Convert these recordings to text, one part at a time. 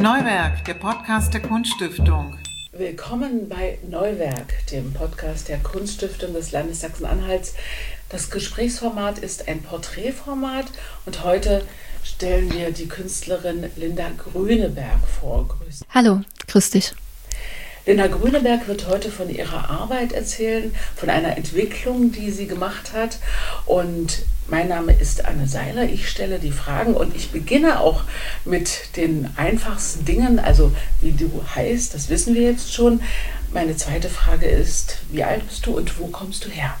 Neuwerk, der Podcast der Kunststiftung. Willkommen bei Neuwerk, dem Podcast der Kunststiftung des Landes Sachsen-Anhalts. Das Gesprächsformat ist ein Porträtformat und heute stellen wir die Künstlerin Linda Grüneberg vor. Grüß. Hallo, grüß dich. Linda Grüneberg wird heute von ihrer Arbeit erzählen, von einer Entwicklung, die sie gemacht hat. Und mein Name ist Anne Seiler. Ich stelle die Fragen und ich beginne auch mit den einfachsten Dingen. Also wie du heißt, das wissen wir jetzt schon. Meine zweite Frage ist, wie alt bist du und wo kommst du her?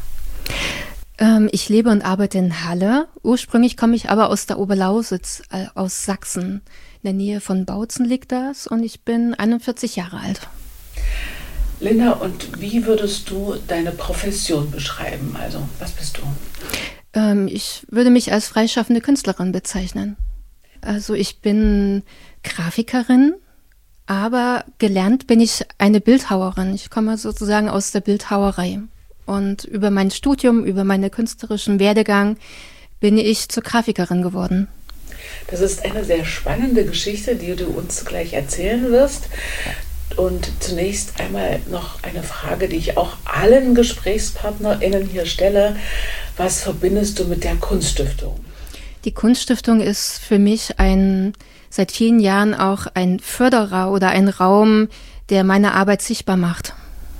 Ich lebe und arbeite in Halle. Ursprünglich komme ich aber aus der Oberlausitz, aus Sachsen. In der Nähe von Bautzen liegt das und ich bin 41 Jahre alt. Linda, und wie würdest du deine Profession beschreiben? Also, was bist du? Ich würde mich als freischaffende Künstlerin bezeichnen. Also ich bin Grafikerin, aber gelernt bin ich eine Bildhauerin. Ich komme sozusagen aus der Bildhauerei. Und über mein Studium, über meinen künstlerischen Werdegang bin ich zur Grafikerin geworden. Das ist eine sehr spannende Geschichte, die du uns gleich erzählen wirst. Und zunächst einmal noch eine Frage, die ich auch allen GesprächspartnerInnen hier stelle. Was verbindest du mit der Kunststiftung? Die Kunststiftung ist für mich seit vielen Jahren auch ein Förderer oder ein Raum, der meine Arbeit sichtbar macht.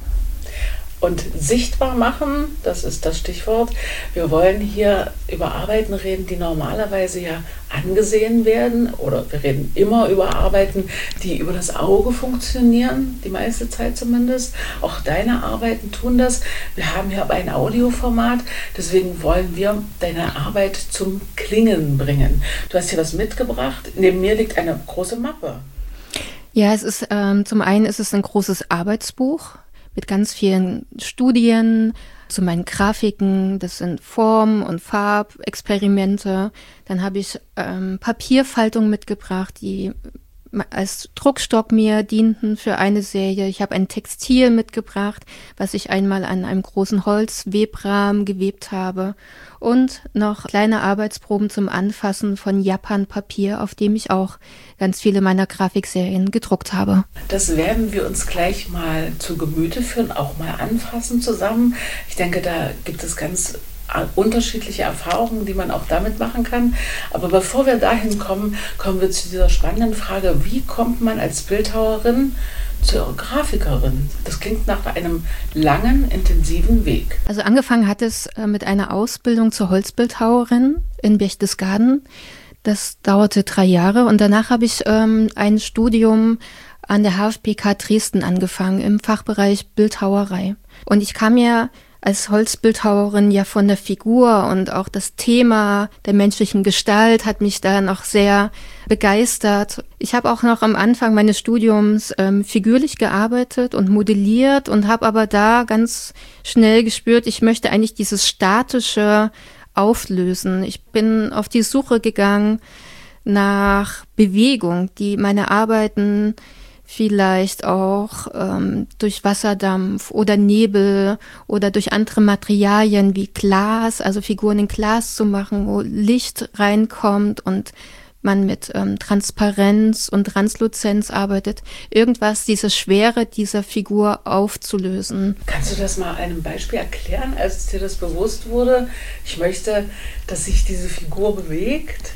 Und sichtbar machen, das ist das Stichwort. Wir wollen hier über Arbeiten reden, die normalerweise ja angesehen werden. Oder wir reden immer über Arbeiten, die über das Auge funktionieren, die meiste Zeit zumindest. Auch deine Arbeiten tun das. Wir haben hier aber ein Audioformat, deswegen wollen wir deine Arbeit zum Klingen bringen. Du hast hier was mitgebracht. Neben mir liegt eine große Mappe. Ja, es ist zum einen ist es ein großes Arbeitsbuch mit ganz vielen Studien zu meinen Grafiken. Das sind Form- und Farbexperimente. Dann habe ich Papierfaltung mitgebracht, die als Druckstock mir dienten für eine Serie. Ich habe ein Textil mitgebracht, was ich einmal an einem großen Holzwebrahmen gewebt habe. Und noch kleine Arbeitsproben zum Anfassen von Japan-Papier, auf dem ich auch ganz viele meiner Grafikserien gedruckt habe. Das werden wir uns gleich mal zu Gemüte führen, auch mal anfassen zusammen. Ich denke, da gibt es ganz unterschiedliche Erfahrungen, die man auch damit machen kann. Aber bevor wir dahin kommen, kommen wir zu dieser spannenden Frage, wie kommt man als Bildhauerin zur Grafikerin? Das klingt nach einem langen, intensiven Weg. Also angefangen hat es mit einer Ausbildung zur Holzbildhauerin in Berchtesgaden. Das dauerte 3 Jahre und danach habe ich ein Studium an der HFPK Dresden angefangen im Fachbereich Bildhauerei. Und ich kam ja als Holzbildhauerin ja von der Figur und auch das Thema der menschlichen Gestalt hat mich da noch sehr begeistert. Ich habe auch noch am Anfang meines Studiums figürlich gearbeitet und modelliert und habe aber da ganz schnell gespürt, ich möchte eigentlich dieses Statische auflösen. Ich bin auf die Suche gegangen nach Bewegung, die meine Arbeiten vielleicht auch durch Wasserdampf oder Nebel oder durch andere Materialien wie Glas, also Figuren in Glas zu machen, wo Licht reinkommt und man mit Transparenz und Transluzenz arbeitet, irgendwas, diese Schwere dieser Figur aufzulösen. Kannst du das mal einem Beispiel erklären, als dir das bewusst wurde? Ich möchte, dass sich diese Figur bewegt.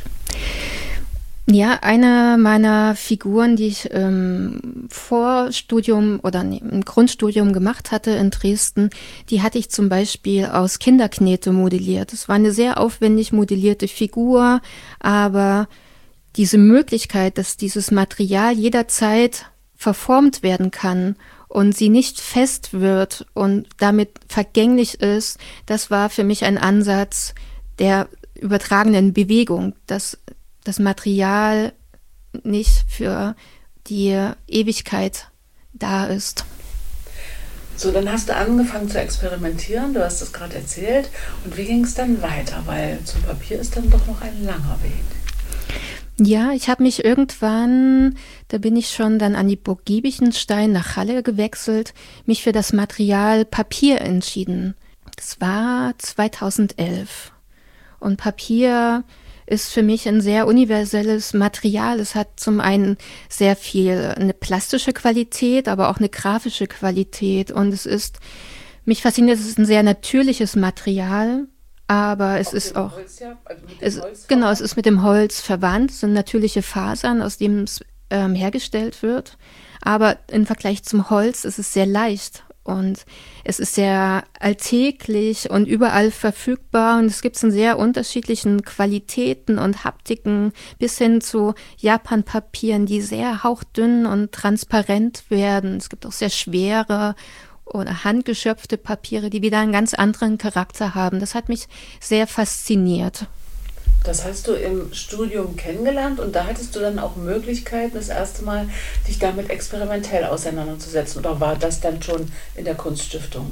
Ja, eine meiner Figuren, die ich im Vorstudium oder im Grundstudium gemacht hatte in Dresden, die hatte ich zum Beispiel aus Kinderknete modelliert. Es war eine sehr aufwendig modellierte Figur, aber diese Möglichkeit, dass dieses Material jederzeit verformt werden kann und sie nicht fest wird und damit vergänglich ist, das war für mich ein Ansatz der übertragenen Bewegung, dass das Material nicht für die Ewigkeit da ist. So, dann hast du angefangen zu experimentieren, du hast es gerade erzählt. Und wie ging es dann weiter? Weil zum Papier ist dann doch noch ein langer Weg. Ja, ich habe mich irgendwann, da bin ich schon dann an die Burg Giebichenstein nach Halle gewechselt, mich für das Material Papier entschieden. Das war 2011. Und Papier ist für mich ein sehr universelles Material. Es hat zum einen sehr viel eine plastische Qualität, aber auch eine grafische Qualität. Und mich fasziniert, es ist ein sehr natürliches Material, aber es ist auch, Holz, ja? Genau, es ist mit dem Holz verwandt, es sind natürliche Fasern, aus denen es hergestellt wird. Aber im Vergleich zum Holz ist es sehr leicht. Und es ist sehr alltäglich und überall verfügbar und es gibt es in sehr unterschiedlichen Qualitäten und Haptiken bis hin zu Japanpapieren, die sehr hauchdünn und transparent werden. Es gibt auch sehr schwere oder handgeschöpfte Papiere, die wieder einen ganz anderen Charakter haben. Das hat mich sehr fasziniert. Das hast du im Studium kennengelernt und da hattest du dann auch Möglichkeiten, das erste Mal dich damit experimentell auseinanderzusetzen. Oder war das dann schon in der Kunststiftung?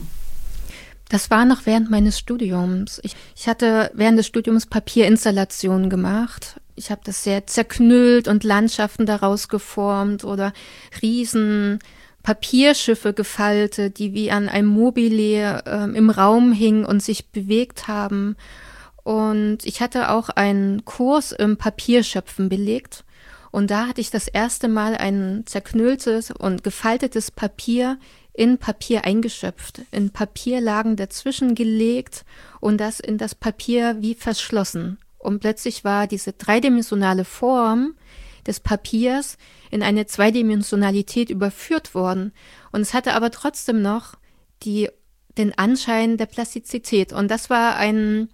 Das war noch während meines Studiums. Ich hatte während des Studiums Papierinstallationen gemacht. Ich habe das sehr zerknüllt und Landschaften daraus geformt oder riesen Papierschiffe gefaltet, die wie an einem Mobile im Raum hingen und sich bewegt haben. Und ich hatte auch einen Kurs im Papierschöpfen belegt und da hatte ich das erste Mal ein zerknülltes und gefaltetes Papier in Papier eingeschöpft, in Papierlagen dazwischen gelegt und das in das Papier wie verschlossen. Und plötzlich war diese dreidimensionale Form des Papiers in eine Zweidimensionalität überführt worden. Und es hatte aber trotzdem noch den Anschein der Plastizität. Und das war ein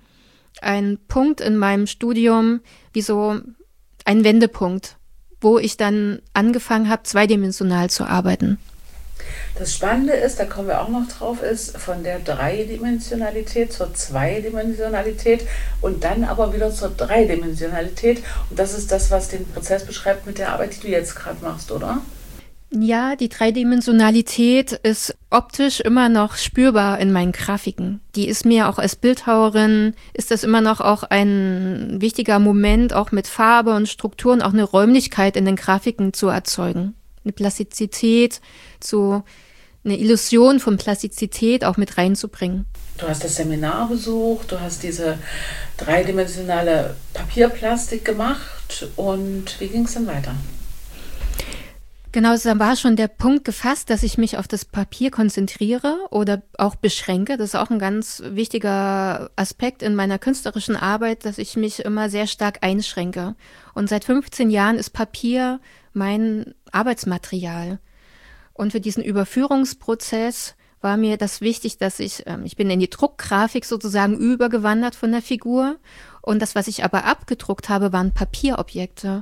Punkt in meinem Studium, wie so ein Wendepunkt, wo ich dann angefangen habe, zweidimensional zu arbeiten. Das Spannende ist, da kommen wir auch noch drauf, ist von der Dreidimensionalität zur Zweidimensionalität und dann aber wieder zur Dreidimensionalität. Und das ist das, was den Prozess beschreibt mit der Arbeit, die du jetzt gerade machst, oder? Ja, die Dreidimensionalität ist optisch immer noch spürbar in meinen Grafiken. Die ist mir auch als Bildhauerin, ist das immer noch auch ein wichtiger Moment, auch mit Farbe und Strukturen, auch eine Räumlichkeit in den Grafiken zu erzeugen. Eine Plastizität, eine Illusion von Plastizität auch mit reinzubringen. Du hast das Seminar besucht, du hast diese dreidimensionale Papierplastik gemacht und wie ging es dann weiter? Genau, da war schon der Punkt gefasst, dass ich mich auf das Papier konzentriere oder auch beschränke. Das ist auch ein ganz wichtiger Aspekt in meiner künstlerischen Arbeit, dass ich mich immer sehr stark einschränke. Und seit 15 Jahren ist Papier mein Arbeitsmaterial. Und für diesen Überführungsprozess war mir das wichtig, dass ich bin in die Druckgrafik sozusagen übergewandert von der Figur. Und das, was ich aber abgedruckt habe, waren Papierobjekte.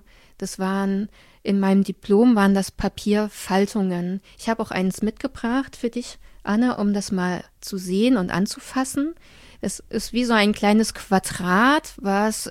In meinem Diplom waren das Papierfaltungen. Ich habe auch eins mitgebracht für dich, Anne, um das mal zu sehen und anzufassen. Es ist wie so ein kleines Quadrat, was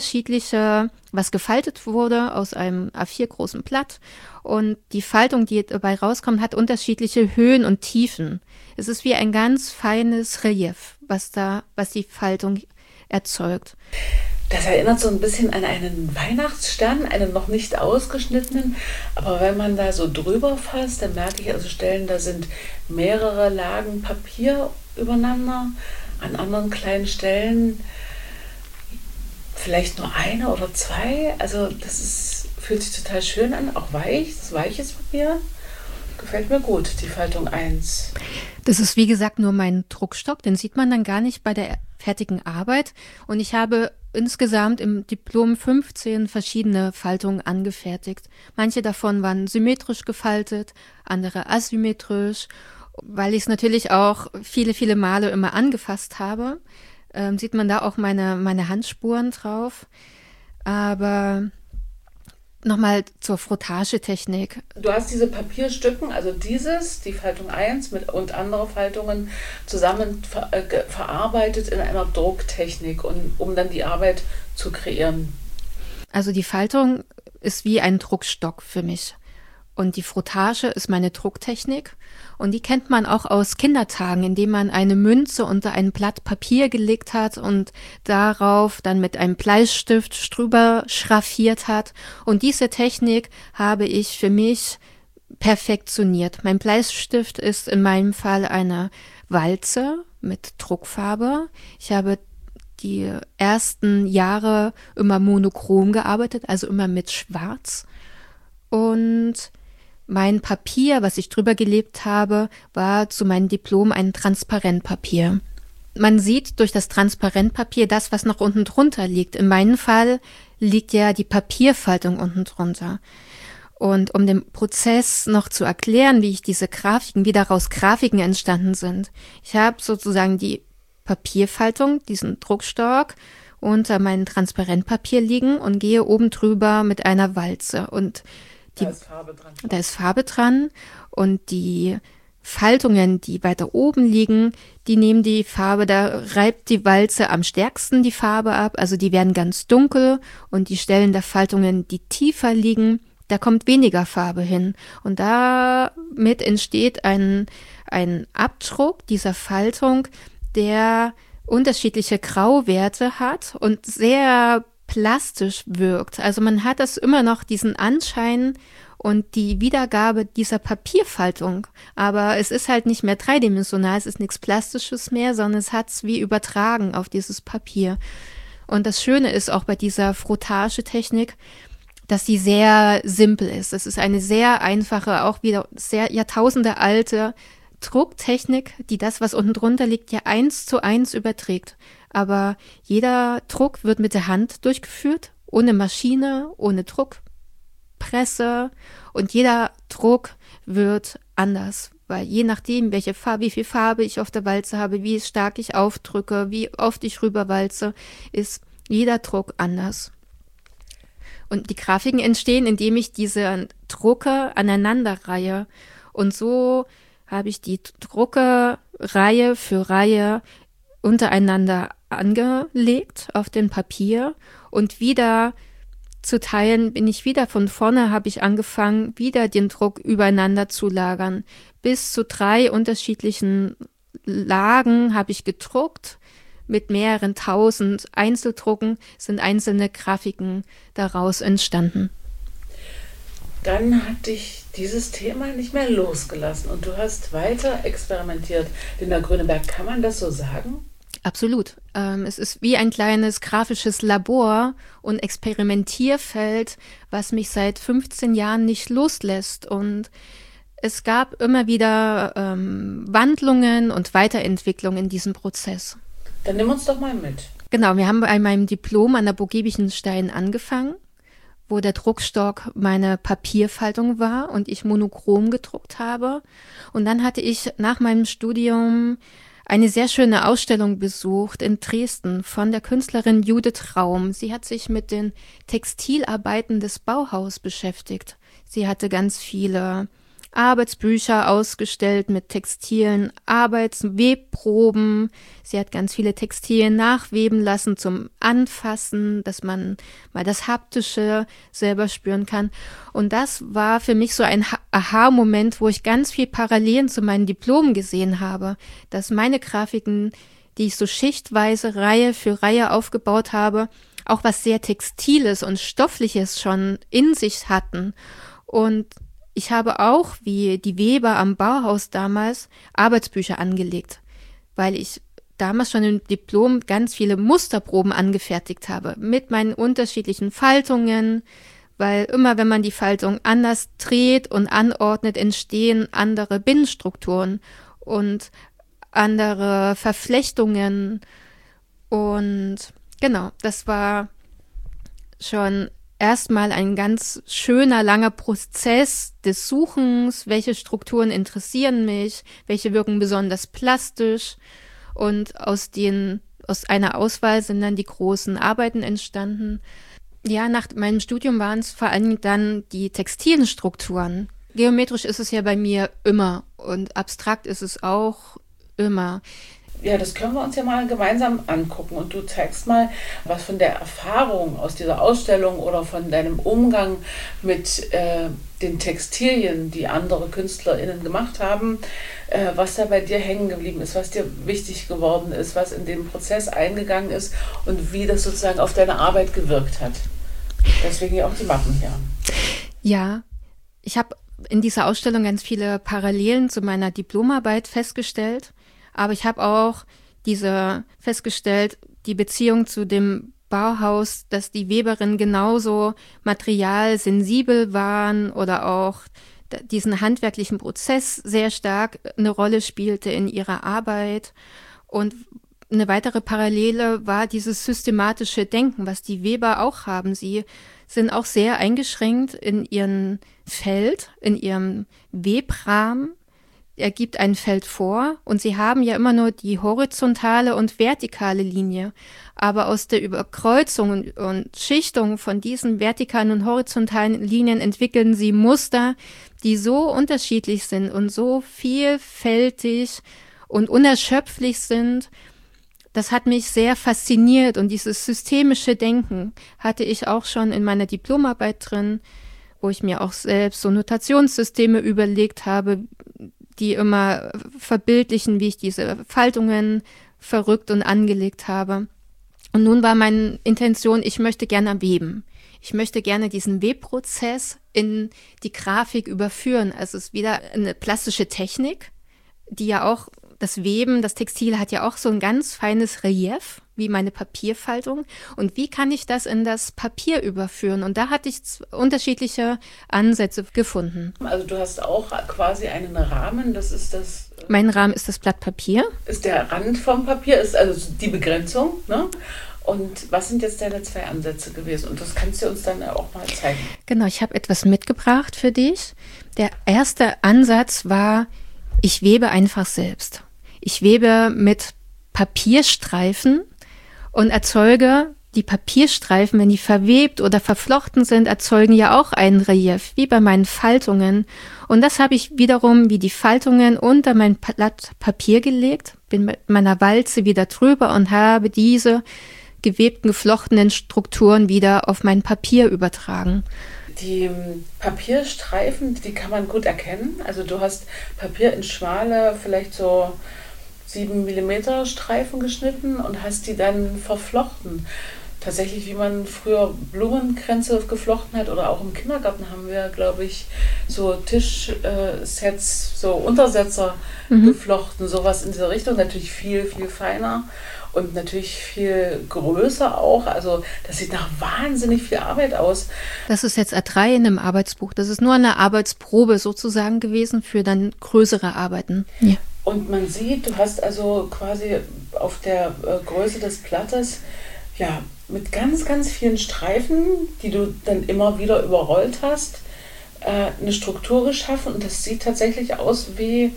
gefaltet wurde aus einem A4 großen Blatt. Und die Faltung, die dabei rauskommt, hat unterschiedliche Höhen und Tiefen. Es ist wie ein ganz feines Relief, was die Faltung erzeugt. Das erinnert so ein bisschen an einen Weihnachtsstern, einen noch nicht ausgeschnittenen. Aber wenn man da so drüber fasst, dann merke ich also Stellen, da sind mehrere Lagen Papier übereinander. An anderen kleinen Stellen vielleicht nur eine oder zwei. Also fühlt sich total schön an, auch weich, das ist weiches Papier. Gefällt mir gut, die Faltung 1. Das ist wie gesagt nur mein Druckstock, den sieht man dann gar nicht bei der fertigen Arbeit. Und ich habe insgesamt im Diplom 15 verschiedene Faltungen angefertigt. Manche davon waren symmetrisch gefaltet, andere asymmetrisch. Weil ich es natürlich auch viele, viele Male immer angefasst habe, sieht man da auch meine Handspuren drauf. Aber nochmal zur Frottagetechnik. Du hast diese Papierstücken, also die Faltung 1 und andere Faltungen zusammen verarbeitet in einer Drucktechnik, um dann die Arbeit zu kreieren. Also die Faltung ist wie ein Druckstock für mich. Und die Frottage ist meine Drucktechnik. Und die kennt man auch aus Kindertagen, indem man eine Münze unter ein Blatt Papier gelegt hat und darauf dann mit einem Bleistift drüber schraffiert hat. Und diese Technik habe ich für mich perfektioniert. Mein Bleistift ist in meinem Fall eine Walze mit Druckfarbe. Ich habe die ersten Jahre immer monochrom gearbeitet, also immer mit Schwarz. Und mein Papier, was ich drüber gelebt habe, war zu meinem Diplom ein Transparentpapier. Man sieht durch das Transparentpapier das, was noch unten drunter liegt. In meinem Fall liegt ja die Papierfaltung unten drunter. Und um den Prozess noch zu erklären, wie daraus Grafiken entstanden sind. Ich habe sozusagen die Papierfaltung, diesen Druckstock, unter meinem Transparentpapier liegen und gehe oben drüber mit einer Walze. Und da ist Farbe dran. Da ist Farbe dran und die Faltungen, die weiter oben liegen, die nehmen die Farbe, da reibt die Walze am stärksten die Farbe ab, also die werden ganz dunkel und die Stellen der Faltungen, die tiefer liegen, da kommt weniger Farbe hin. Und damit entsteht ein Abdruck dieser Faltung, der unterschiedliche Grauwerte hat und sehr plastisch wirkt. Also man hat das immer noch diesen Anschein und die Wiedergabe dieser Papierfaltung. Aber es ist halt nicht mehr dreidimensional, es ist nichts Plastisches mehr, sondern es hat es wie übertragen auf dieses Papier. Und das Schöne ist auch bei dieser Frottage-Technik, dass sie sehr simpel ist. Es ist eine sehr einfache, auch wieder sehr Jahrtausende alte Drucktechnik, die das, was unten drunter liegt, ja 1:1 überträgt. Aber jeder Druck wird mit der Hand durchgeführt, ohne Maschine, ohne Druckpresse. Und jeder Druck wird anders, weil je nachdem, wie viel Farbe ich auf der Walze habe, wie stark ich aufdrücke, wie oft ich rüberwalze, ist jeder Druck anders. Und die Grafiken entstehen, indem ich diese Drucke aneinanderreihe. Und so habe ich die Drucke Reihe für Reihe untereinander angelegt auf dem Papier und wieder zu teilen bin ich wieder von vorne, habe ich angefangen, wieder den Druck übereinander zu lagern. Bis zu 3 unterschiedlichen Lagen habe ich gedruckt. Mit mehreren 1000 Einzeldrucken sind einzelne Grafiken daraus entstanden. Dann hat dich dieses Thema nicht mehr losgelassen und du hast weiter experimentiert. Linda Gröneberg, kann man das so sagen? Absolut. Es ist wie ein kleines grafisches Labor und Experimentierfeld, was mich seit 15 Jahren nicht loslässt. Und es gab immer wieder Wandlungen und Weiterentwicklungen in diesem Prozess. Dann nimm uns doch mal mit. Genau, wir haben bei meinem Diplom an der Burg Giebichenstein angefangen, wo der Druckstock meine Papierfaltung war und ich monochrom gedruckt habe. Und dann hatte ich nach meinem Studium eine sehr schöne Ausstellung besucht in Dresden von der Künstlerin Judith Raum. Sie hat sich mit den Textilarbeiten des Bauhaus beschäftigt. Sie hatte ganz viele Arbeitsbücher ausgestellt mit textilen Arbeitswebproben. Sie hat ganz viele Textilien nachweben lassen zum Anfassen, dass man mal das Haptische selber spüren kann. Und das war für mich so ein Aha-Moment, wo ich ganz viel Parallelen zu meinen Diplomen gesehen habe, dass meine Grafiken, die ich so schichtweise Reihe für Reihe aufgebaut habe, auch was sehr Textiles und Stoffliches schon in sich hatten. Und ich habe auch, wie die Weber am Bauhaus damals, Arbeitsbücher angelegt, weil ich damals schon im Diplom ganz viele Musterproben angefertigt habe mit meinen unterschiedlichen Faltungen, weil immer, wenn man die Faltung anders dreht und anordnet, entstehen andere Binnenstrukturen und andere Verflechtungen. Und genau, das war schon erstmal ein ganz schöner, langer Prozess des Suchens, welche Strukturen interessieren mich, welche wirken besonders plastisch. Und aus einer Auswahl sind dann die großen Arbeiten entstanden. Ja, nach meinem Studium waren es vor allem dann die textilen Strukturen. Geometrisch ist es ja bei mir immer und abstrakt ist es auch immer. Ja, das können wir uns ja mal gemeinsam angucken und du zeigst mal, was von der Erfahrung aus dieser Ausstellung oder von deinem Umgang mit den Textilien, die andere KünstlerInnen gemacht haben, was da bei dir hängen geblieben ist, was dir wichtig geworden ist, was in den Prozess eingegangen ist und wie das sozusagen auf deine Arbeit gewirkt hat. Deswegen ja auch die Mappen hier. Ja, ich habe in dieser Ausstellung ganz viele Parallelen zu meiner Diplomarbeit festgestellt. Aber ich habe auch festgestellt, die Beziehung zu dem Bauhaus, dass die Weberinnen genauso materialsensibel waren oder auch diesen handwerklichen Prozess sehr stark eine Rolle spielte in ihrer Arbeit. Und eine weitere Parallele war dieses systematische Denken, was die Weber auch haben. Sie sind auch sehr eingeschränkt in ihrem Feld, in ihrem Webrahmen. Er gibt ein Feld vor und sie haben ja immer nur die horizontale und vertikale Linie. Aber aus der Überkreuzung und Schichtung von diesen vertikalen und horizontalen Linien entwickeln sie Muster, die so unterschiedlich sind und so vielfältig und unerschöpflich sind. Das hat mich sehr fasziniert und dieses systemische Denken hatte ich auch schon in meiner Diplomarbeit drin, wo ich mir auch selbst so Notationssysteme überlegt habe, die immer verbildlichen, wie ich diese Faltungen verrückt und angelegt habe. Und nun war meine Intention, ich möchte gerne weben. Ich möchte gerne diesen Webprozess in die Grafik überführen. Also es ist wieder eine plastische Technik, die ja auch das Weben, das Textil hat ja auch so ein ganz feines Relief, wie meine Papierfaltung. Und wie kann ich das in das Papier überführen? Und da hatte ich unterschiedliche Ansätze gefunden. Also du hast auch quasi einen Rahmen, das ist das... Mein Rahmen ist das Blatt Papier. Ist der Rand vom Papier, ist also die Begrenzung, ne? Und was sind jetzt deine 2 Ansätze gewesen? Und das kannst du uns dann auch mal zeigen. Genau, ich habe etwas mitgebracht für dich. Der erste Ansatz war, ich webe einfach selbst. Ich webe mit Papierstreifen und erzeuge die Papierstreifen, wenn die verwebt oder verflochten sind, erzeugen ja auch ein Relief, wie bei meinen Faltungen. Und das habe ich wiederum wie die Faltungen unter mein Blatt Papier gelegt, bin mit meiner Walze wieder drüber und habe diese gewebten, geflochtenen Strukturen wieder auf mein Papier übertragen. Die Papierstreifen, die kann man gut erkennen. Also du hast Papier in schmale, vielleicht so 7 mm Streifen geschnitten und hast die dann verflochten. Tatsächlich, wie man früher Blumenkränze geflochten hat oder auch im Kindergarten haben wir, glaube ich, so Tischsets, so Untersetzer geflochten, sowas in dieser Richtung, natürlich viel, viel feiner und natürlich viel größer auch, also das sieht nach wahnsinnig viel Arbeit aus. Das ist jetzt A3 in einem Arbeitsbuch, das ist nur eine Arbeitsprobe sozusagen gewesen für dann größere Arbeiten. Ja. Und man sieht, du hast also quasi auf der Größe des Blattes, ja, mit ganz, ganz vielen Streifen, die du dann immer wieder überrollt hast, eine Struktur geschaffen und das sieht tatsächlich aus wie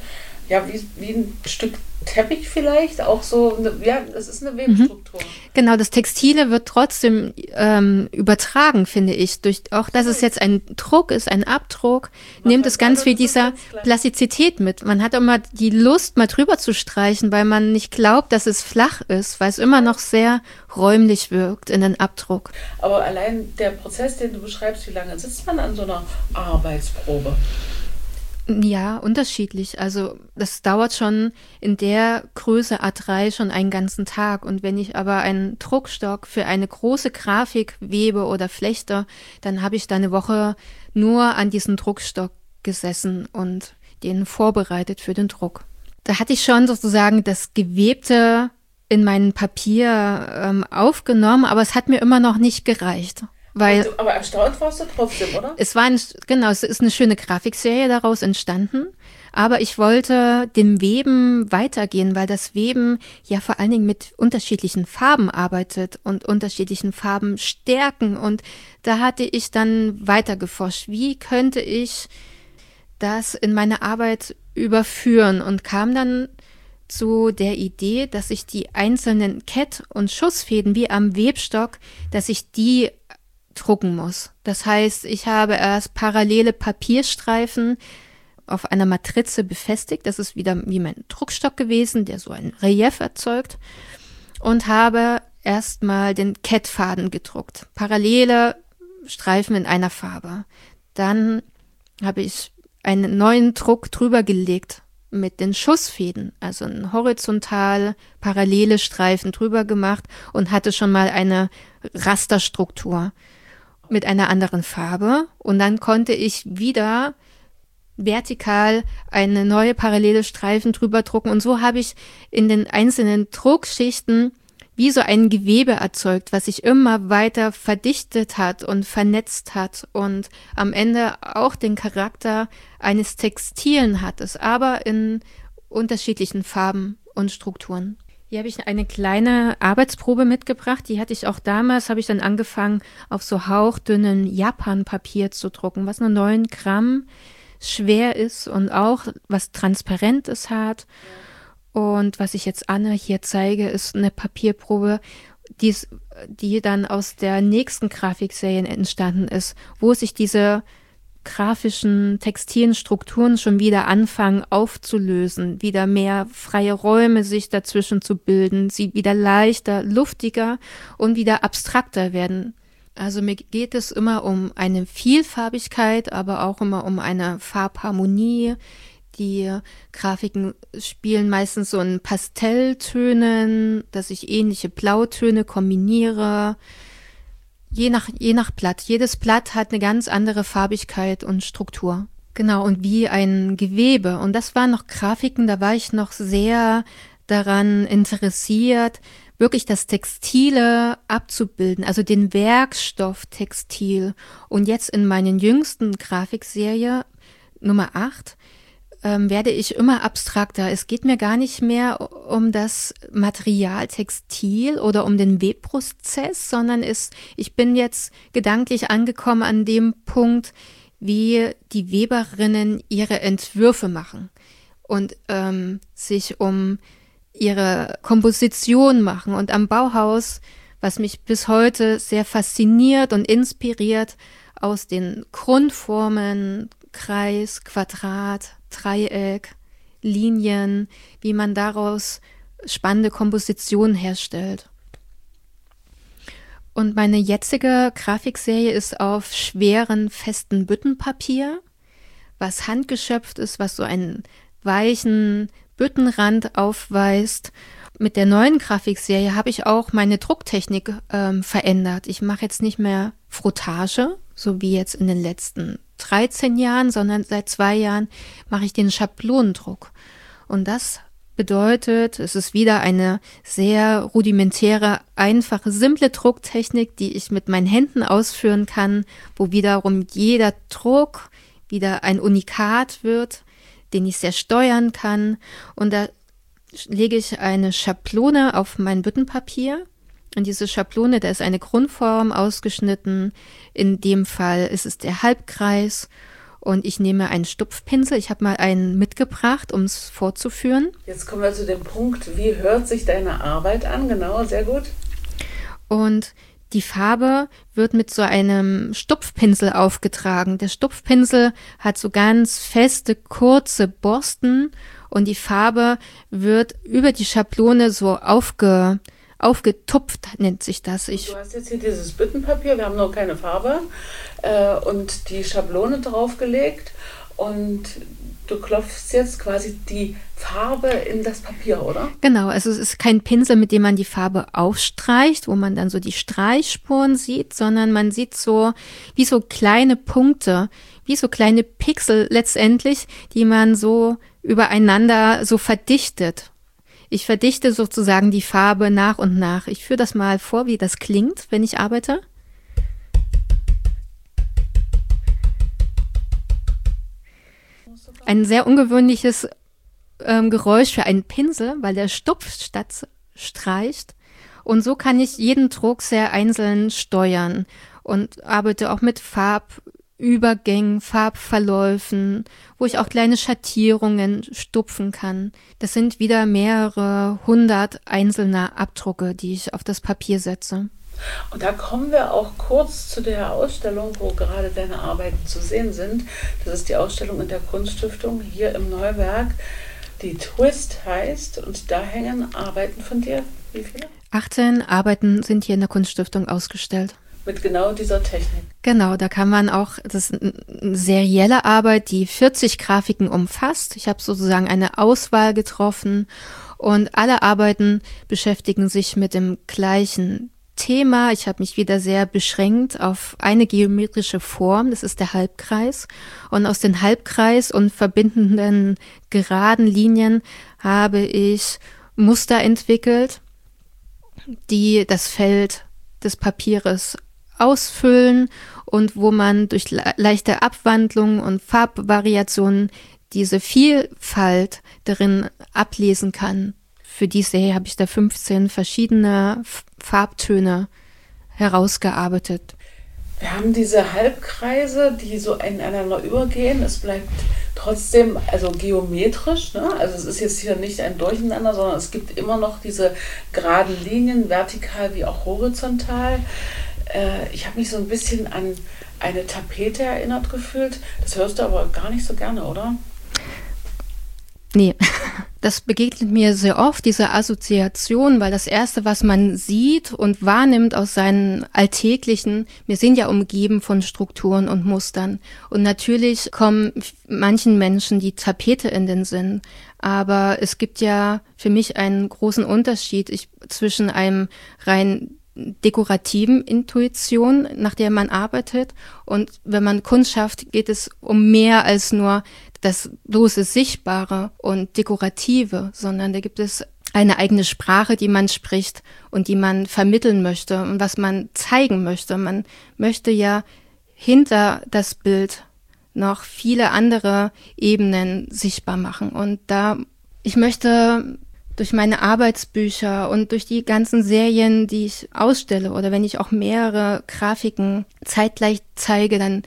ein Stück Teppich vielleicht, auch so, das ist eine Webstruktur. Genau, das Textile wird trotzdem übertragen, finde ich, durch auch, dass es jetzt ein Druck ist, ein Abdruck, nimmt es ganz viel dieser Plastizität mit. Man hat immer die Lust, mal drüber zu streichen, weil man nicht glaubt, dass es flach ist, weil es immer noch sehr räumlich wirkt in den Abdruck. Aber allein der Prozess, den du beschreibst, wie lange sitzt man an so einer Arbeitsprobe? Ja, unterschiedlich. Also das dauert schon in der Größe A3 schon einen ganzen Tag. Und wenn ich aber einen Druckstock für eine große Grafik webe oder flechte, dann habe ich da eine Woche nur an diesem Druckstock gesessen und den vorbereitet für den Druck. Da hatte ich schon sozusagen das Gewebte in mein Papier aufgenommen, aber es hat mir immer noch nicht gereicht. Aber erstaunt warst du trotzdem, oder? Es ist eine schöne Grafikserie daraus entstanden, aber ich wollte dem Weben weitergehen, weil das Weben ja vor allen Dingen mit unterschiedlichen Farben arbeitet und unterschiedlichen Farbenstärken und da hatte ich dann weiter geforscht, wie könnte ich das in meine Arbeit überführen und kam dann zu der Idee, dass ich die einzelnen Kett- und Schussfäden wie am Webstock, dass ich die drucken muss. Das heißt, ich habe erst parallele Papierstreifen auf einer Matrize befestigt. Das ist wieder wie mein Druckstock gewesen, der so ein Relief erzeugt. Und habe erstmal den Kettfaden gedruckt. Parallele Streifen in einer Farbe. Dann habe ich einen neuen Druck drüber gelegt mit den Schussfäden, also ein horizontal parallele Streifen drüber gemacht und hatte schon mal eine Rasterstruktur mit einer anderen Farbe und dann konnte ich wieder vertikal eine neue parallele Streifen drüber drucken und so habe ich in den einzelnen Druckschichten wie so ein Gewebe erzeugt, was sich immer weiter verdichtet hat und vernetzt hat und am Ende auch den Charakter eines Textilen hat, es aber in unterschiedlichen Farben und Strukturen. Hier habe ich eine kleine Arbeitsprobe mitgebracht, die hatte ich auch damals, habe ich dann angefangen, auf so hauchdünnen Japanpapier zu drucken, was nur 9 Gramm schwer ist und auch was Transparentes hat. Und was ich jetzt Anne hier zeige, ist eine Papierprobe, die dann aus der nächsten Grafikserie entstanden ist, wo sich diese grafischen textilen Strukturen schon wieder anfangen aufzulösen, wieder mehr freie Räume sich dazwischen zu bilden, sie wieder leichter, luftiger und wieder abstrakter werden. Also mir geht es immer um eine Vielfarbigkeit, aber auch immer um eine Farbharmonie. Die Grafiken spielen meistens so in Pastelltönen, dass ich ähnliche Blautöne kombiniere. Je nach Blatt. Jedes Blatt hat eine ganz andere Farbigkeit und Struktur. Genau, und wie ein Gewebe. Und das waren noch Grafiken, da war ich noch sehr daran interessiert, wirklich das Textile abzubilden, also den Werkstoff Textil. Und jetzt in meinen jüngsten Grafikserie, Nummer 8, werde ich immer abstrakter. Es geht mir gar nicht mehr um das Material Textil oder um den Webprozess, sondern ich bin jetzt gedanklich angekommen an dem Punkt, wie die Weberinnen ihre Entwürfe machen und sich um ihre Komposition machen. Und am Bauhaus, was mich bis heute sehr fasziniert und inspiriert, aus den Grundformen Kreis, Quadrat, Dreieck, Linien, wie man daraus spannende Kompositionen herstellt. Und meine jetzige Grafikserie ist auf schweren, festen Büttenpapier, was handgeschöpft ist, was so einen weichen Büttenrand aufweist. Mit der neuen Grafikserie habe ich auch meine Drucktechnik verändert. Ich mache jetzt nicht mehr Frottage, so wie jetzt in den letzten 13 Jahren, sondern seit 2 Jahren mache ich den Schablonendruck. Und das bedeutet, es ist wieder eine sehr rudimentäre, einfache, simple Drucktechnik, die ich mit meinen Händen ausführen kann, wo wiederum jeder Druck wieder ein Unikat wird, den ich sehr steuern kann. Und da lege ich eine Schablone auf mein Büttenpapier. Und diese Schablone, da ist eine Grundform ausgeschnitten. In dem Fall ist es der Halbkreis. Und ich nehme einen Stupfpinsel. Ich habe mal einen mitgebracht, um es vorzuführen. Jetzt kommen wir zu dem Punkt, wie hört sich deine Arbeit an? Genau, sehr gut. Und die Farbe wird mit so einem Stupfpinsel aufgetragen. Der Stupfpinsel hat so ganz feste, kurze Borsten und die Farbe wird über die Schablone so aufgetupft, nennt sich das. Du hast jetzt hier dieses Büttenpapier, wir haben noch keine Farbe und die Schablone draufgelegt und du klopfst jetzt quasi die Farbe in das Papier, oder? Genau, also es ist kein Pinsel, mit dem man die Farbe aufstreicht, wo man dann so die Streichspuren sieht, sondern man sieht so wie so kleine Punkte, wie so kleine Pixel letztendlich, die man so übereinander so verdichtet. Ich verdichte sozusagen die Farbe nach und nach. Ich führe das mal vor, wie das klingt, wenn ich arbeite. Ein sehr ungewöhnliches Geräusch für einen Pinsel, weil der Stupf statt streicht. Und so kann ich jeden Druck sehr einzeln steuern und arbeite auch mit Farbübergängen, Farbverläufen, wo ich auch kleine Schattierungen stupfen kann. Das sind wieder mehrere 100 einzelner Abdrucke, die ich auf das Papier setze. Und da kommen wir auch kurz zu der Ausstellung, wo gerade deine Arbeiten zu sehen sind. Das ist die Ausstellung in der Kunststiftung hier im Neuwerk, die Twist heißt. Und da hängen Arbeiten von dir. Wie viele? 18 Arbeiten sind hier in der Kunststiftung ausgestellt. Mit genau dieser Technik. Genau, da kann man auch, das ist eine serielle Arbeit, die 40 Grafiken umfasst. Ich habe sozusagen eine Auswahl getroffen und alle Arbeiten beschäftigen sich mit dem gleichen Thema. Ich habe mich wieder sehr beschränkt auf eine geometrische Form, das ist der Halbkreis. Und aus dem Halbkreis und verbindenden geraden Linien habe ich Muster entwickelt. die das Feld des Papieres ausfüllen und wo man durch leichte Abwandlungen und Farbvariationen diese Vielfalt darin ablesen kann. Für die Serie habe ich da 15 verschiedene Farbtöne herausgearbeitet. Wir haben diese Halbkreise, die so ineinander übergehen. Es bleibt trotzdem also geometrisch, ne? Also es ist jetzt hier nicht ein Durcheinander, sondern es gibt immer noch diese geraden Linien, vertikal wie auch horizontal. Ich habe mich so ein bisschen an eine Tapete erinnert gefühlt. Das hörst du aber gar nicht so gerne, oder? Nee, das begegnet mir sehr oft, diese Assoziation, weil das Erste, was man sieht und wahrnimmt aus seinen alltäglichen, wir sind ja umgeben von Strukturen und Mustern. Und natürlich kommen manchen Menschen die Tapete in den Sinn. Aber es gibt ja für mich einen großen Unterschied zwischen einem rein dekorativen Intuition, nach der man arbeitet. Und wenn man Kunst schafft, geht es um mehr als nur das bloße Sichtbare und Dekorative, sondern da gibt es eine eigene Sprache, die man spricht und die man vermitteln möchte und was man zeigen möchte. Man möchte ja hinter das Bild noch viele andere Ebenen sichtbar machen. Und ich möchte durch meine Arbeitsbücher und durch die ganzen Serien, die ich ausstelle oder wenn ich auch mehrere Grafiken zeitgleich zeige, dann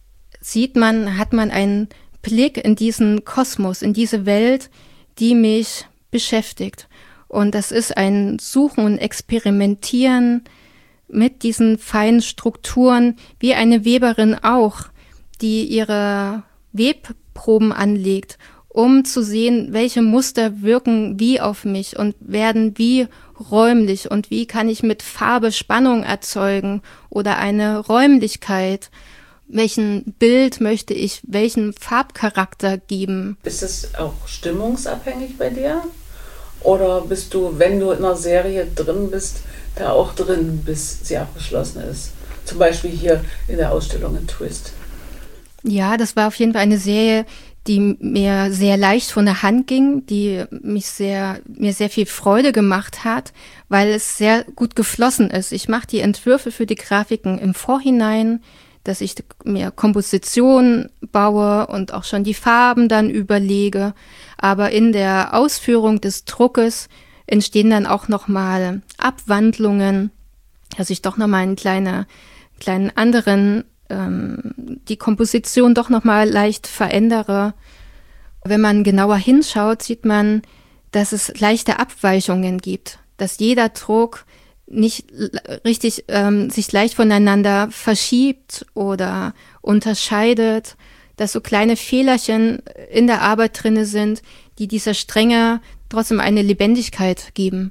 hat man einen Blick in diesen Kosmos, in diese Welt, die mich beschäftigt. Und das ist ein Suchen und Experimentieren mit diesen feinen Strukturen, wie eine Weberin auch, die ihre Webproben anlegt, um zu sehen, welche Muster wirken wie auf mich und werden wie räumlich und wie kann ich mit Farbe Spannung erzeugen oder eine Räumlichkeit. Welchen Bild möchte ich, welchen Farbcharakter geben? Ist es auch stimmungsabhängig bei dir? Oder bist du, wenn du in einer Serie drin bist, da auch drin, bis sie abgeschlossen ist? Zum Beispiel hier in der Ausstellung in Twist. Ja, das war auf jeden Fall eine Serie, die mir sehr leicht von der Hand ging, die mir sehr viel Freude gemacht hat, weil es sehr gut geflossen ist. Ich mache die Entwürfe für die Grafiken im Vorhinein, dass ich mir Komposition baue und auch schon die Farben dann überlege. Aber in der Ausführung des Druckes entstehen dann auch nochmal Abwandlungen, dass ich doch nochmal einen kleinen anderen, die Komposition doch nochmal leicht verändere. Wenn man genauer hinschaut, sieht man, dass es leichte Abweichungen gibt, dass jeder Druck nicht richtig sich leicht voneinander verschiebt oder unterscheidet, dass so kleine Fehlerchen in der Arbeit drinne sind, die dieser Strenge trotzdem eine Lebendigkeit geben.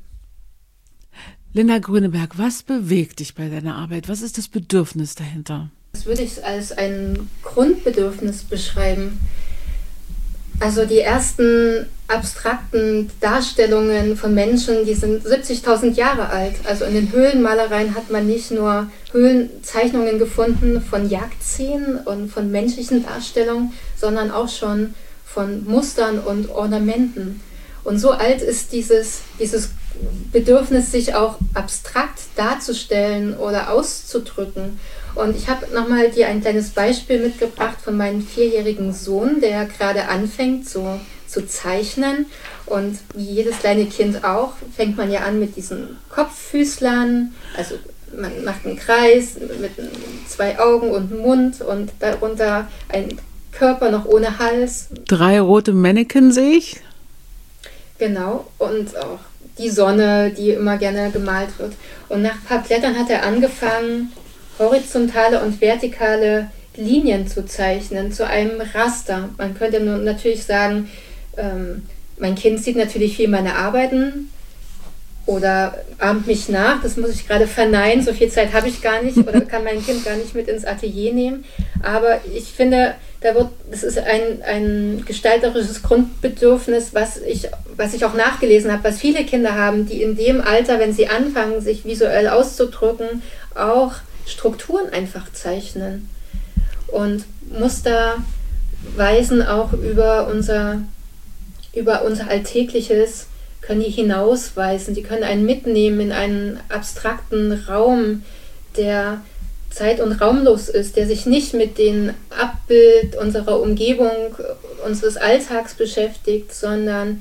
Linda Grüneberg, was bewegt dich bei deiner Arbeit? Was ist das Bedürfnis dahinter? Das würde ich als ein Grundbedürfnis beschreiben. Also die ersten abstrakten Darstellungen von Menschen, die sind 70.000 Jahre alt. Also in den Höhlenmalereien hat man nicht nur Höhlenzeichnungen gefunden von Jagdszenen und von menschlichen Darstellungen, sondern auch schon von Mustern und Ornamenten. Und so alt ist dieses Bedürfnis, sich auch abstrakt darzustellen oder auszudrücken. Und ich habe nochmal dir ein kleines Beispiel mitgebracht von meinem 4-jährigen Sohn, der gerade anfängt zu zeichnen. Und wie jedes kleine Kind auch, fängt man ja an mit diesen Kopffüßlern. Also man macht einen Kreis mit 2 Augen und einem Mund und darunter ein Körper noch ohne Hals. 3 rote Mannequin sehe ich. Genau, und auch die Sonne, die immer gerne gemalt wird. Und nach ein paar Blättern hat er angefangen, horizontale und vertikale Linien zu zeichnen, zu einem Raster. Man könnte nun natürlich sagen, mein Kind sieht natürlich viel meine Arbeiten oder ahmt mich nach, das muss ich gerade verneinen, so viel Zeit habe ich gar nicht oder kann mein Kind gar nicht mit ins Atelier nehmen. Aber ich finde, das ist ein gestalterisches Grundbedürfnis, was ich auch nachgelesen habe, was viele Kinder haben, die in dem Alter, wenn sie anfangen, sich visuell auszudrücken, auch Strukturen einfach zeichnen. Und Muster weisen auch über unser Alltägliches können die hinausweisen, die können einen mitnehmen in einen abstrakten Raum, der zeit- und raumlos ist, der sich nicht mit dem Abbild unserer Umgebung, unseres Alltags beschäftigt, sondern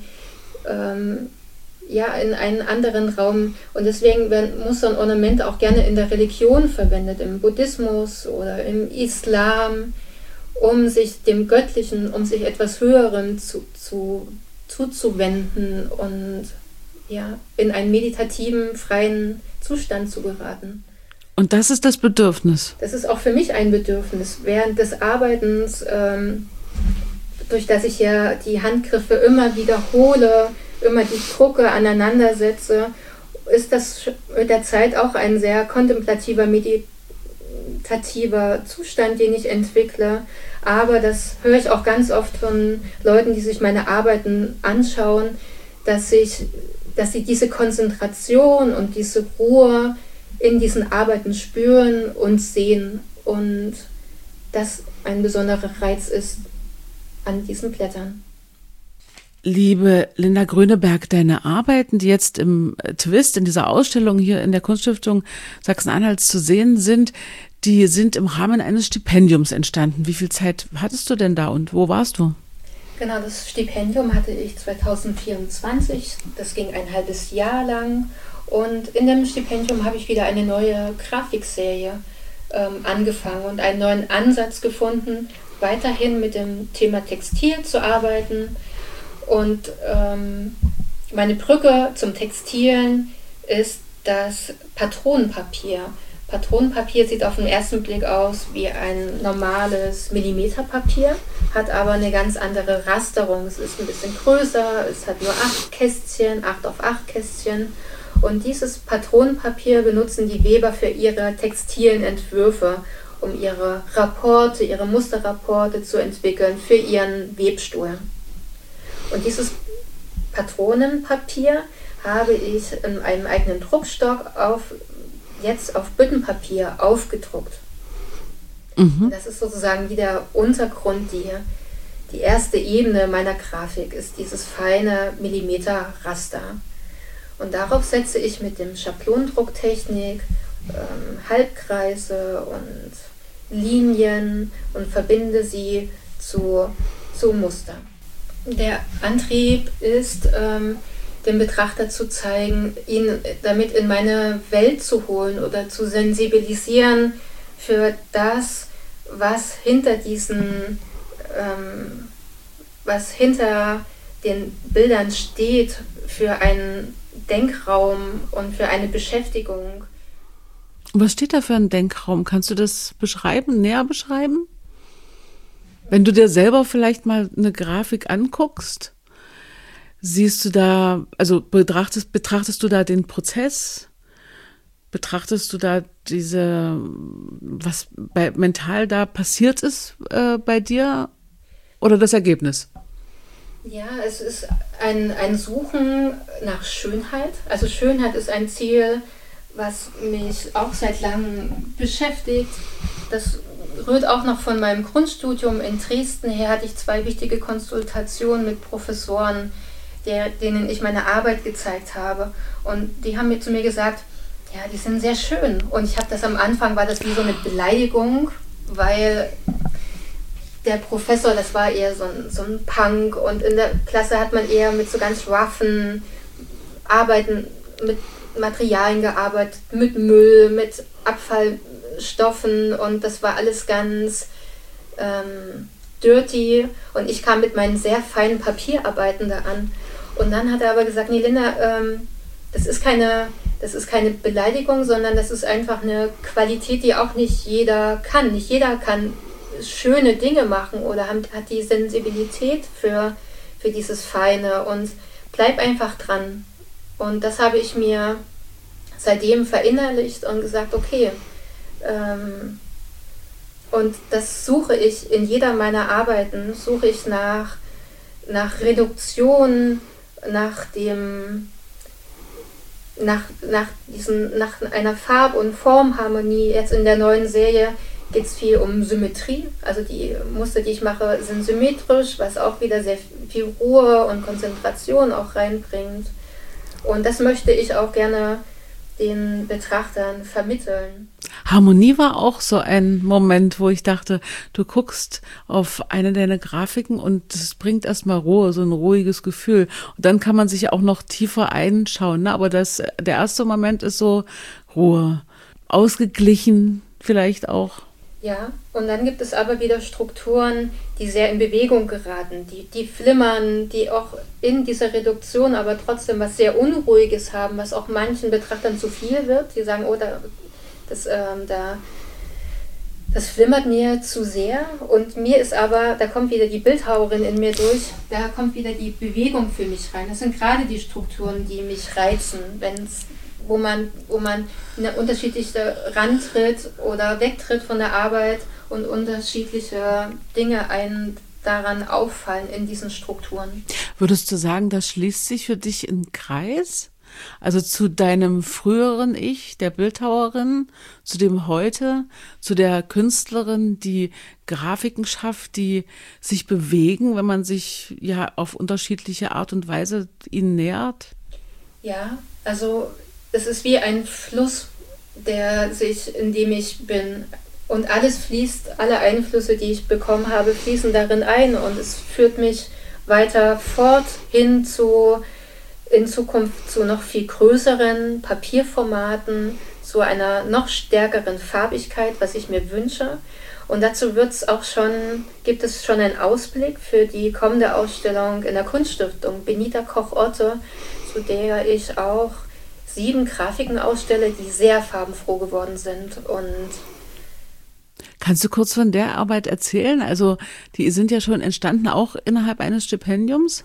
in einen anderen Raum. Und deswegen muss so ein Ornament auch gerne in der Religion verwendet, im Buddhismus oder im Islam, um sich dem Göttlichen, um sich etwas Höherem zuzuwenden und in einen meditativen, freien Zustand zu geraten. Und das ist das Bedürfnis? Das ist auch für mich ein Bedürfnis. Während des Arbeitens, durch das ich ja die Handgriffe immer wiederhole, immer die Drucke aneinandersetze, ist das mit der Zeit auch ein sehr kontemplativer, meditativer Zustand, den ich entwickle. Aber das höre ich auch ganz oft von Leuten, die sich meine Arbeiten anschauen, dass sie diese Konzentration und diese Ruhe in diesen Arbeiten spüren und sehen und das ein besonderer Reiz ist an diesen Blättern. Liebe Linda Gröneberg, deine Arbeiten, die jetzt im Twist, in dieser Ausstellung hier in der Kunststiftung Sachsen-Anhalts zu sehen sind, die sind im Rahmen eines Stipendiums entstanden. Wie viel Zeit hattest du denn da und wo warst du? Genau, das Stipendium hatte ich 2024. Das ging ein halbes Jahr lang. Und in dem Stipendium habe ich wieder eine neue Grafikserie angefangen und einen neuen Ansatz gefunden, weiterhin mit dem Thema Textil zu arbeiten. Und meine Brücke zum Textilen ist das Patronenpapier. Patronenpapier sieht auf den ersten Blick aus wie ein normales Millimeterpapier, hat aber eine ganz andere Rasterung. Es ist ein bisschen größer, es hat nur 8 Kästchen, 8 auf 8 Kästchen. Und dieses Patronenpapier benutzen die Weber für ihre textilen Entwürfe, um ihre Rapporte, ihre Musterrapporte zu entwickeln für ihren Webstuhl. Und dieses Patronenpapier habe ich in einem eigenen Druckstock jetzt auf Büttenpapier aufgedruckt. Und das ist sozusagen wie der Untergrund, die erste Ebene meiner Grafik ist dieses feine Millimeterraster. Und darauf setze ich mit dem Schablonendrucktechnik Halbkreise und Linien und verbinde sie zu Muster. Der Antrieb ist, dem Betrachter zu zeigen, ihn damit in meine Welt zu holen oder zu sensibilisieren für das, was hinter den Bildern steht, für einen Denkraum und für eine Beschäftigung. Was steht da für ein Denkraum? Kannst du das näher beschreiben? Wenn du dir selber vielleicht mal eine Grafik anguckst, siehst du da, also betrachtest du da den Prozess? Betrachtest du da was mental da passiert ist bei dir oder das Ergebnis? Ja, es ist ein Suchen nach Schönheit. Also Schönheit ist ein Ziel, was mich auch seit langem beschäftigt. Das rührt auch noch von meinem Grundstudium in Dresden her. Hatte ich 2 wichtige Konsultationen mit Professoren, denen ich meine Arbeit gezeigt habe. Und die haben zu mir gesagt, ja, die sind sehr schön. Und ich habe das am Anfang, war das wie so eine Beleidigung, weil der Professor, das war eher so ein Punk, und in der Klasse hat man eher mit so ganz roughen Arbeiten, mit Materialien gearbeitet, mit Müll, mit Abfallstoffen, und das war alles ganz dirty, und ich kam mit meinen sehr feinen Papierarbeiten da an. Und dann hat er aber gesagt, nee, Linda, das ist keine Beleidigung, sondern das ist einfach eine Qualität, die auch nicht jeder kann. Nicht jeder kann schöne Dinge machen oder hat die Sensibilität für dieses Feine, und bleib einfach dran. Und das habe ich mir seitdem verinnerlicht und gesagt, okay, und das suche ich in jeder meiner Arbeiten, suche ich nach Reduktion, nach einer Farb- und Formharmonie. Jetzt in der neuen Serie geht es viel um Symmetrie. Also die Muster, die ich mache, sind symmetrisch, was auch wieder sehr viel Ruhe und Konzentration auch reinbringt. Und das möchte ich auch gerne den Betrachtern vermitteln. Harmonie war auch so ein Moment, wo ich dachte, du guckst auf eine deiner Grafiken und es bringt erstmal Ruhe, so ein ruhiges Gefühl. Und dann kann man sich auch noch tiefer einschauen. Ne? Aber der erste Moment ist so Ruhe, ausgeglichen vielleicht auch. Ja, und dann gibt es aber wieder Strukturen, die sehr in Bewegung geraten, die flimmern, die auch in dieser Reduktion aber trotzdem was sehr Unruhiges haben, was auch manchen Betrachtern zu viel wird. Die sagen, oh, das flimmert mir zu sehr. Und mir ist aber, da kommt wieder die Bildhauerin in mir durch, da kommt wieder die Bewegung für mich rein. Das sind gerade die Strukturen, die mich reizen, wo man in eine unterschiedliche rantritt oder wegtritt von der Arbeit und unterschiedliche Dinge einen daran auffallen in diesen Strukturen. Würdest du sagen, das schließt sich für dich in Kreis? Also zu deinem früheren Ich, der Bildhauerin, zu dem heute, zu der Künstlerin, die Grafiken schafft, die sich bewegen, wenn man sich ja auf unterschiedliche Art und Weise ihnen nähert? Ja, also es ist wie ein Fluss, in dem ich bin. Und alles fließt, alle Einflüsse, die ich bekommen habe, fließen darin ein. Und es führt mich weiter fort hin in Zukunft zu noch viel größeren Papierformaten, zu einer noch stärkeren Farbigkeit, was ich mir wünsche. Und dazu gibt es schon einen Ausblick für die kommende Ausstellung in der Kunststiftung Benita Koch-Otte, zu der ich auch 7 Grafiken ausstelle, die sehr farbenfroh geworden sind. Und kannst du kurz von der Arbeit erzählen? Also die sind ja schon entstanden, auch innerhalb eines Stipendiums?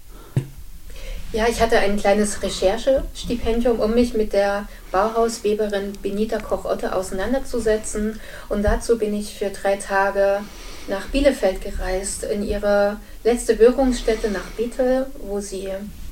Ja, ich hatte ein kleines Recherchestipendium, um mich mit der Bauhausweberin Benita Koch-Otte auseinanderzusetzen. Und dazu bin ich für 3 Tage nach Bielefeld gereist, in ihre letzte Wirkungsstätte nach Bethel, wo sie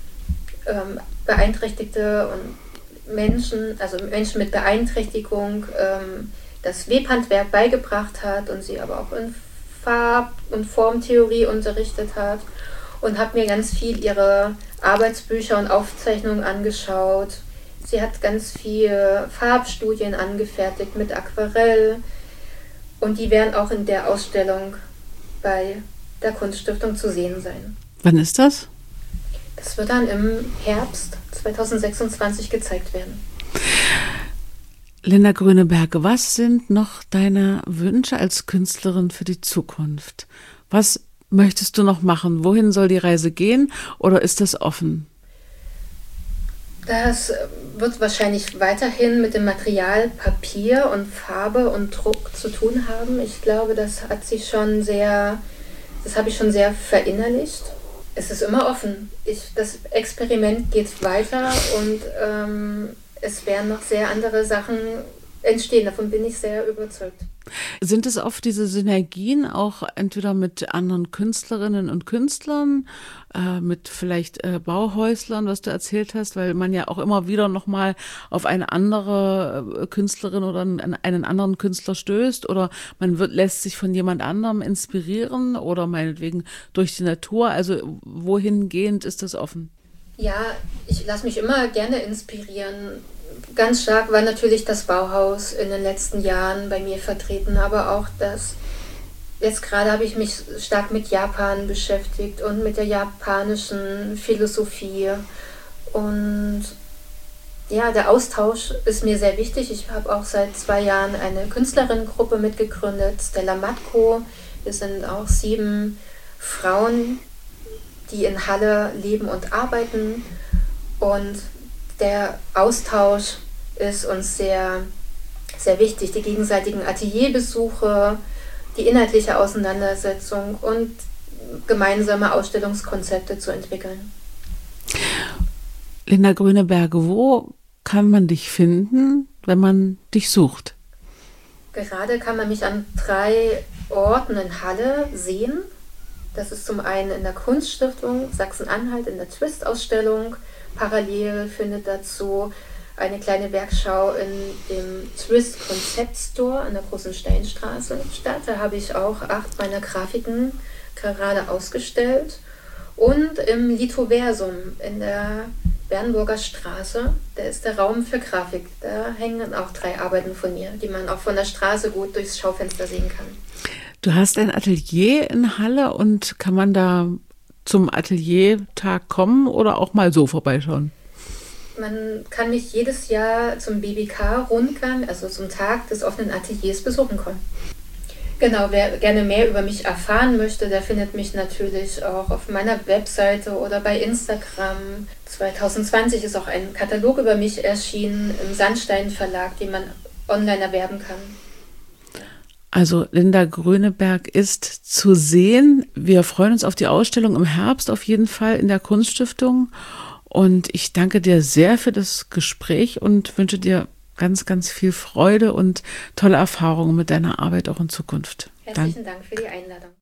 Beeinträchtigte und Menschen mit Beeinträchtigung, das Webhandwerk beigebracht hat und sie aber auch in Farb- und Formtheorie unterrichtet hat, und habe mir ganz viel ihre Arbeitsbücher und Aufzeichnungen angeschaut. Sie hat ganz viele Farbstudien angefertigt mit Aquarell, und die werden auch in der Ausstellung bei der Kunststiftung zu sehen sein. Wann ist das? Das wird dann im Herbst 2026 gezeigt werden. Linda Grüneberger, was sind noch deine Wünsche als Künstlerin für die Zukunft? Was möchtest du noch machen? Wohin soll die Reise gehen, oder ist das offen? Das wird wahrscheinlich weiterhin mit dem Material Papier und Farbe und Druck zu tun haben. Ich glaube, das habe ich schon sehr verinnerlicht. Es ist immer offen. Das Experiment geht weiter, und es werden noch sehr andere Sachen entstehen. Davon bin ich sehr überzeugt. Sind es oft diese Synergien auch entweder mit anderen Künstlerinnen und Künstlern, mit vielleicht Bauhäuslern, was du erzählt hast, weil man ja auch immer wieder nochmal auf eine andere Künstlerin oder einen anderen Künstler stößt, oder man lässt sich von jemand anderem inspirieren oder meinetwegen durch die Natur. Also wohingehend ist das offen? Ja, ich lasse mich immer gerne inspirieren. Ganz stark war natürlich das Bauhaus in den letzten Jahren bei mir vertreten, aber auch jetzt gerade habe ich mich stark mit Japan beschäftigt und mit der japanischen Philosophie. Und ja, der Austausch ist mir sehr wichtig. Ich habe auch seit 2 Jahren eine Künstlerinnengruppe mitgegründet, Stella Matko. Wir sind auch 7 Frauen, die in Halle leben und arbeiten. Und der Austausch ist uns sehr, sehr wichtig. Die gegenseitigen Atelierbesuche, die inhaltliche Auseinandersetzung und gemeinsame Ausstellungskonzepte zu entwickeln. Linda Grüneberger, wo kann man dich finden, wenn man dich sucht? Gerade kann man mich an 3 Orten in Halle sehen. Das ist zum einen in der Kunststiftung Sachsen-Anhalt in der Twist-Ausstellung. Parallel findet dazu eine kleine Werkschau in dem Twist Concept Store an der Großen Steinstraße statt. Da habe ich auch 8 meiner Grafiken gerade ausgestellt. Und im Lithoversum in der Bernburger Straße. Der ist der Raum für Grafik. Da hängen auch 3 Arbeiten von mir, die man auch von der Straße gut durchs Schaufenster sehen kann. Du hast ein Atelier in Halle und kann man da zum Ateliertag kommen oder auch mal so vorbeischauen? Man kann mich jedes Jahr zum BBK-Rundgang, also zum Tag des offenen Ateliers, besuchen kommen. Genau, wer gerne mehr über mich erfahren möchte, der findet mich natürlich auch auf meiner Webseite oder bei Instagram. 2020 ist auch ein Katalog über mich erschienen im Sandstein Verlag, den man online erwerben kann. Also Linda Gröneberg ist zu sehen. Wir freuen uns auf die Ausstellung im Herbst auf jeden Fall in der Kunststiftung. Und ich danke dir sehr für das Gespräch und wünsche dir ganz, ganz viel Freude und tolle Erfahrungen mit deiner Arbeit auch in Zukunft. Herzlichen Dank für die Einladung.